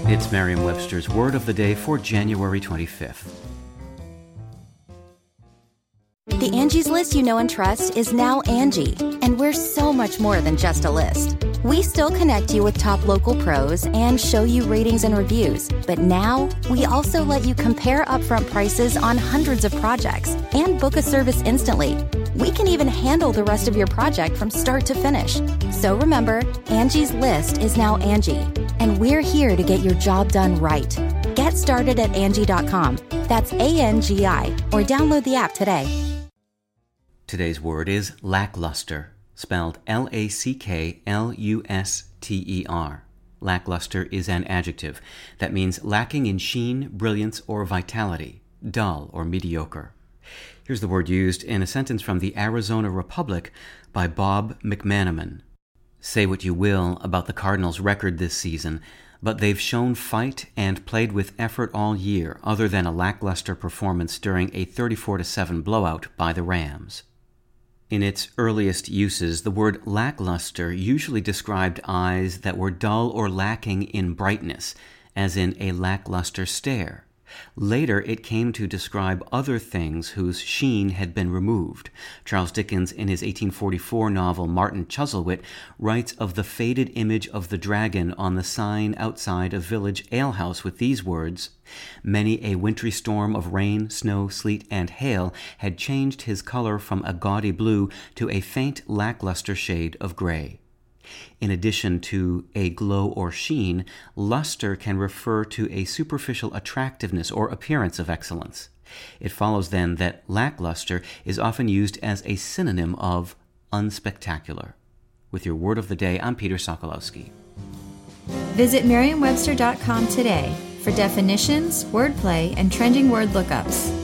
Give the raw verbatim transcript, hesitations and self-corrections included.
It's Merriam-Webster's Word of the Day for January twenty-fifth. The Angie's List you know and trust is now Angie, and we're so much more than just a list. We still connect you with top local pros and show you ratings and reviews, but now we also let you compare upfront prices on hundreds of projects and book a service instantly. We can even handle the rest of your project from start to finish. So remember, Angie's List is now Angie, and we're here to get your job done right. Get started at Angie dot com. That's A N G I, or download the app today. Today's word is lackluster, spelled L A C K L U S T E R. Lackluster is an adjective that means lacking in sheen, brilliance, or vitality, dull or mediocre. Here's the word used in a sentence from the Arizona Republic by Bob McManaman. Say what you will about the Cardinals' record this season, but they've shown fight and played with effort all year, other than a lackluster performance during a thirty-four to seven blowout by the Rams. In its earliest uses, the word lackluster usually described eyes that were dull or lacking in brightness, as in a lackluster stare. Later, it came to describe other things whose sheen had been removed. Charles Dickens, in his eighteen forty-four novel Martin Chuzzlewit, writes of the faded image of the dragon on the sign outside a village alehouse with these words, "Many a wintry storm of rain, snow, sleet, and hail had changed his color from a gaudy blue to a faint lackluster shade of gray." In addition to a glow or sheen, luster can refer to a superficial attractiveness or appearance of excellence. It follows then that lackluster is often used as a synonym of unspectacular. With your Word of the Day, I'm Peter Sokolowski. Visit Merriam Webster dot com today for definitions, wordplay, and trending word lookups.